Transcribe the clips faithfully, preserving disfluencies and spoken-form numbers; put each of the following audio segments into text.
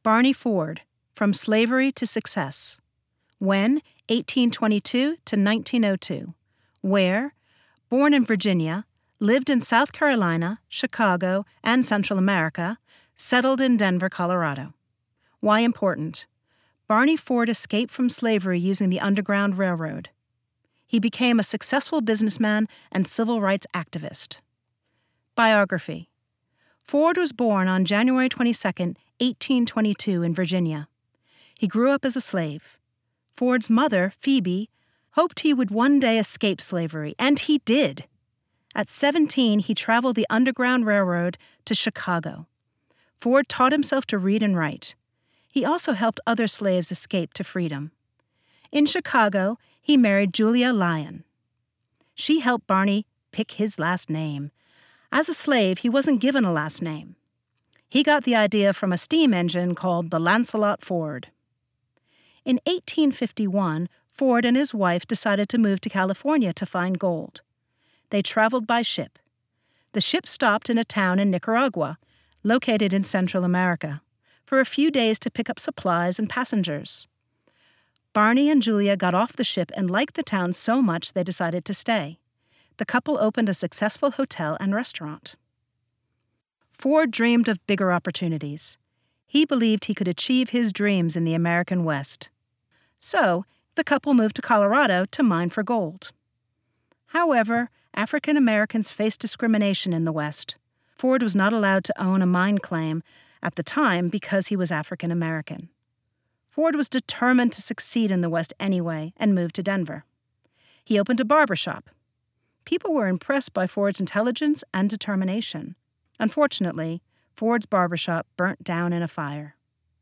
Barney Ford, From Slavery to Success. When? eighteen twenty-two to nineteen oh two. Where? Born in Virginia, lived in South Carolina, Chicago, and Central America, settled in Denver, Colorado. Why important? Barney Ford escaped from slavery using the Underground Railroad. He became a successful businessman and civil rights activist. Biography. Ford was born on January twenty-second, eighteen twenty-two in Virginia. He grew up as a slave. Ford's mother, Phoebe, hoped he would one day escape slavery, and he did. At seventeen, he traveled the Underground Railroad to Chicago. Ford taught himself to read and write. He also helped other slaves escape to freedom. In Chicago, he married Julia Lyon. She helped Barney pick his last name. As a slave, he wasn't given a last name. He got the idea from a steam engine called the Lancelot Ford. In eighteen fifty-one, Ford and his wife decided to move to California to find gold. They traveled by ship. The ship stopped in a town in Nicaragua, located in Central America, for a few days to pick up supplies and passengers. Barney and Julia got off the ship and liked the town so much they decided to stay. The couple opened a successful hotel and restaurant. Ford dreamed of bigger opportunities. He believed he could achieve his dreams in the American West. So, the couple moved to Colorado to mine for gold. However, African Americans faced discrimination in the West. Ford was not allowed to own a mine claim at the time because he was African American. Ford was determined to succeed in the West anyway and moved to Denver. He opened a barber shop. People were impressed by Ford's intelligence and determination. Unfortunately, Ford's barbershop burnt down in a fire.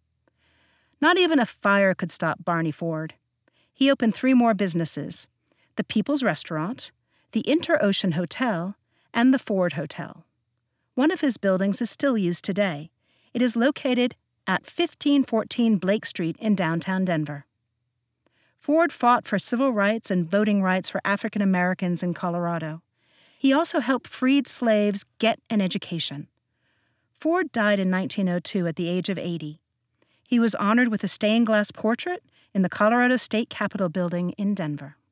Not even a fire could stop Barney Ford. He opened three more businesses: the People's Restaurant, the Inter-Ocean Hotel, and the Ford Hotel. One of his buildings is still used today. It is located at fifteen fourteen Blake Street in downtown Denver. Ford fought for civil rights and voting rights for African Americans in Colorado. He also helped freed slaves get an education. Ford died in nineteen oh two at the age of eighty. He was honored with a stained glass portrait in the Colorado State Capitol building in Denver.